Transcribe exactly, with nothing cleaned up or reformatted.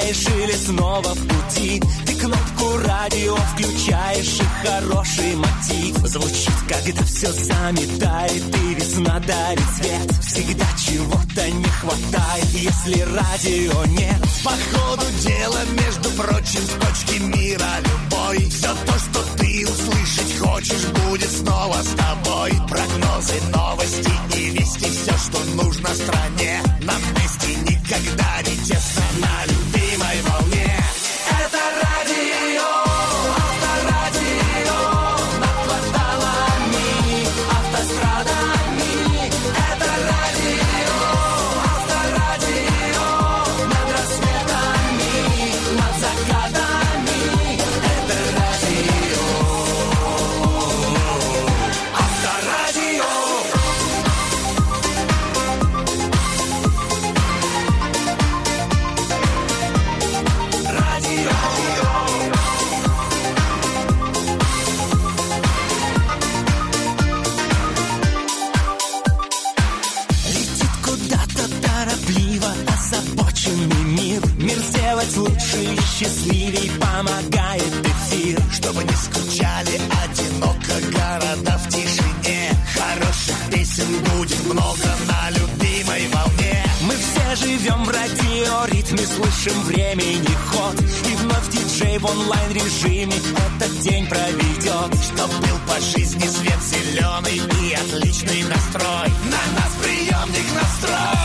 скучаешь или снова в пути, ты кнопку радио включаешь, и хороший мотив звучит, когда все заметает и весна дарит свет. Всегда чего-то не хватает, если радио нет. По ходу дела, между прочим, с точки мира любой, все то, что ты услышать хочешь, будет снова с тобой. Прогнозы, новости и вести, все, что нужно стране. Нам вместе никогда не тесно на любимой волне. Это радио, авторадио, над кварталами, автострадами. Это радио, авторадио, над рассветами, над закатами. Это радио, авторадио. Летит куда-то торопливо озабоченный мир. Мир сделать лучше и счастливей помогает эфир. Чтобы не скучали одиноко города в тишине, хороших песен будет много на любимой волне. Мы все живем в радиоритме, слышим времени ход, и вновь диджей в онлайн-режиме этот день проведет. Чтоб был по жизни свет зеленый и отличный настрой, на нас приемник настрой.